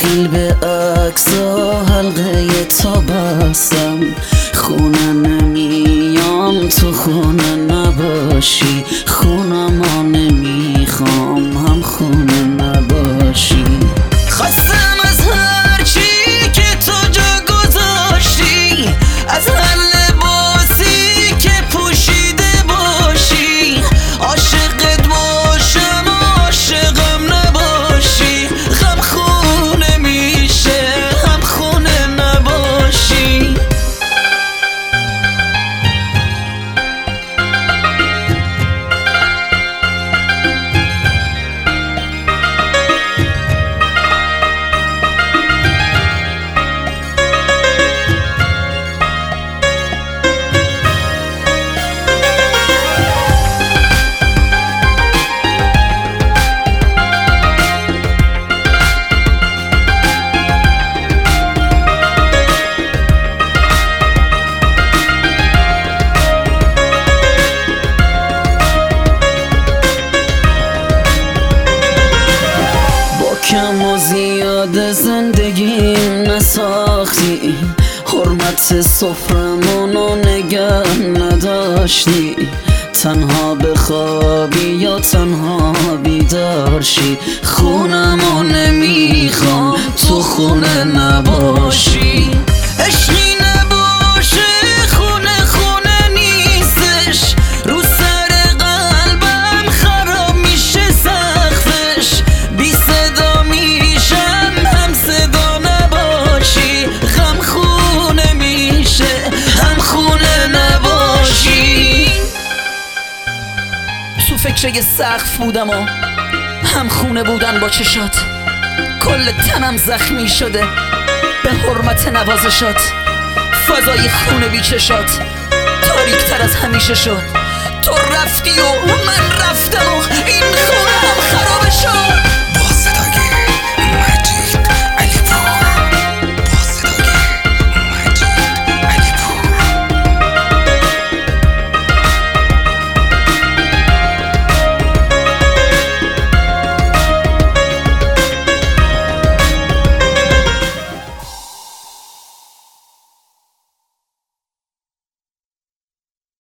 بخیل به عکسا حلقه تا بستم، خونه نمیام تو خونه نباشی، خونمو نمیخوام هم خونه نباشی. خواستم از هر چی که تو جا گذاشتی، از هر لباسی که پوشیده باشی، عاشقت باشم و عاشقم نباشی، غم خونه میشه هم خونه نباشی. کم و زیاد زندگیم نساختی، حرمت سفرمونو نگه نداشتی، تنها بخوابی یا تنها بیدارشی، خونمو نمیخوام تو خونه نباشی. عشقی نباشه خونه خونه نیستش، رو سر قلبم خراب میشه سقفش، بی صدا میشم هم صدا نباشی، غم خونه میشه هم خونه نباشی. تو فکر یه سقف بودم و هم خونه بودن با چشات، کل تنم زخمی شده به حرمت نوازشات، فضای خونه بی چشات تاریک تر از همیشه شد، تو رفتی و من رفتم و این خونه هم خراب شد.